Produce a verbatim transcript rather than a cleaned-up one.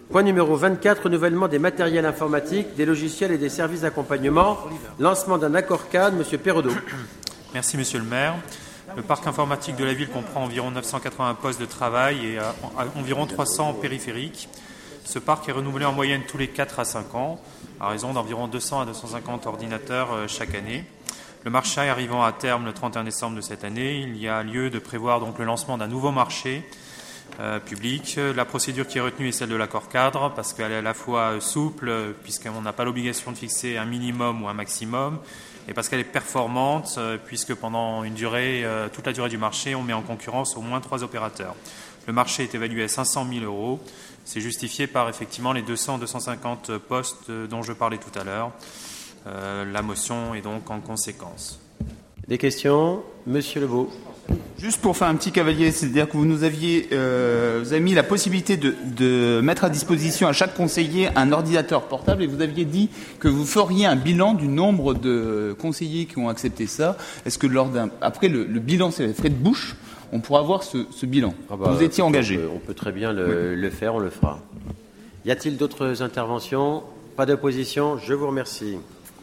Point numéro vingt-quatre, renouvellement des matériels informatiques, des logiciels et des services d'accompagnement. Lancement d'un accord cadre. Monsieur Perraudot. Merci, Monsieur le maire. Le parc informatique de la ville comprend environ neuf cent quatre-vingts postes de travail et environ trois cents périphériques. Ce parc est renouvelé en moyenne tous les quatre à cinq ans, à raison d'environ deux cents à deux cent cinquante ordinateurs chaque année. Le marché arrivant à terme le trente et un décembre de cette année, il y a lieu de prévoir donc le lancement d'un nouveau marché euh, public. La procédure qui est retenue est celle de l'accord cadre, parce qu'elle est à la fois souple, puisqu'on n'a pas l'obligation de fixer un minimum ou un maximum, et parce qu'elle est performante, puisque pendant une durée, euh, toute la durée du marché, on met en concurrence au moins trois opérateurs. Le marché est évalué à cinq cent mille euros. C'est justifié par effectivement les deux cents à deux cent cinquante postes dont je parlais tout à l'heure. Euh, la motion est donc en conséquence. Des questions? Monsieur Lebeau. Juste pour faire un petit cavalier, c'est-à-dire que vous nous aviez, euh, vous avez mis la possibilité de, de mettre à disposition à chaque conseiller un ordinateur portable et vous aviez dit que vous feriez un bilan du nombre de conseillers qui ont accepté ça. Est-ce que lors d'un, après le, le bilan, c'est les frais de bouche, on pourra avoir ce, ce bilan? ah bah, Vous étiez engagé. On peut, on peut très bien le, oui. le faire, on le fera. Y a-t-il d'autres interventions? Pas d'opposition? Je vous remercie.